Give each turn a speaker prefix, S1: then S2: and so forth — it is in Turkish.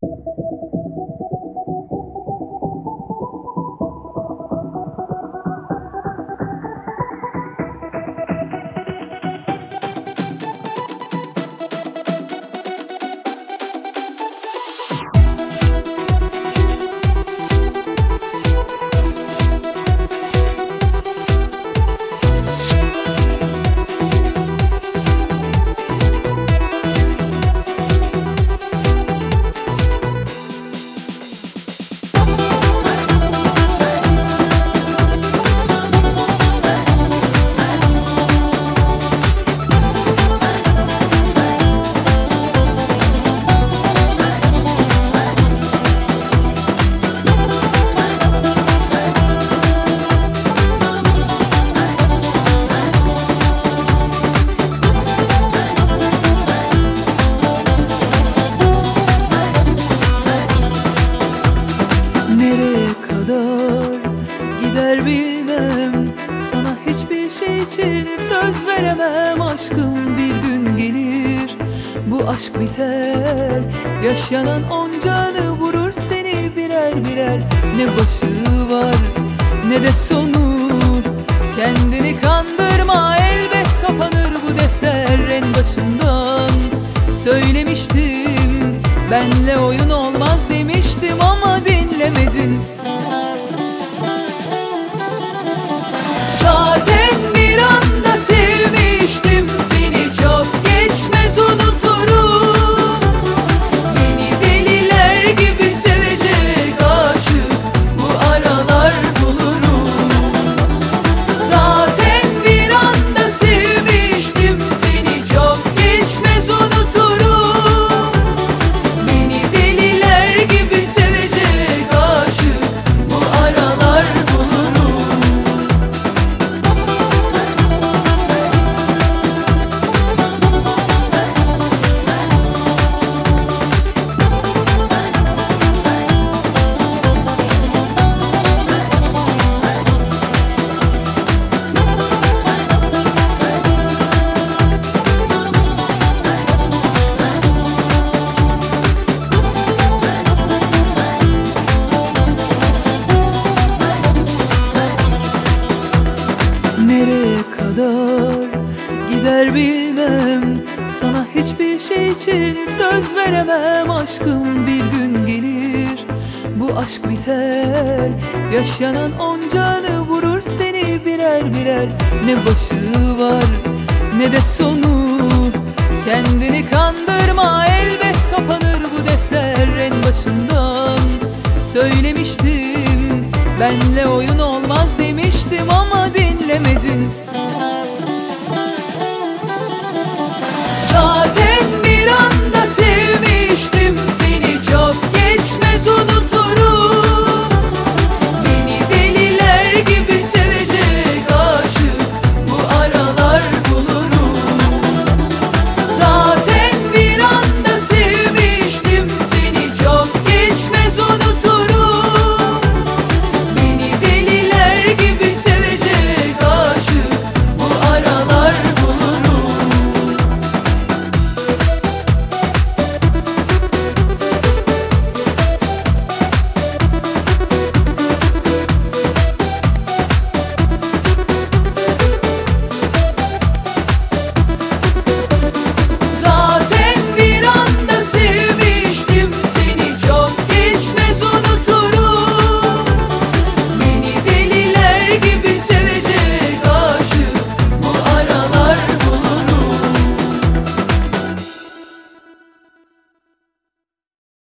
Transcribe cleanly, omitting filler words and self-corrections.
S1: Gider bilmem, sana hiçbir şey için söz veremem. Aşkım bir gün gelir, bu aşk biter. Yaşanan oncanı vurur seni birer birer. Ne başı var ne de sonu, kendini kandırma, elbet kapanır bu defter. En başından söylemiştim, benle oyun olmaz demiştim ama dinlemedin. Zaten bir anda sevmiştim seni, çok geçmez unuturum. Beni deliler gibi sevecek aşık bu aralar bulurum. Zaten bir anda sevmiştim seni, çok geçmez unuturum. Beni deliler gibi sevecek aşık bu aralar bulurum. Nereye kadar gider bilmem, sana hiçbir şey için söz veremem. Aşkım bir gün gelir, bu aşk biter. Yaşanan oncanı vurur seni birer birer. Ne başı var ne de sonu, kendini kandırma, elbet kapanır bu defter. En başından söylemiştim, benle oyun olmaz demiştim ama dinlemedin.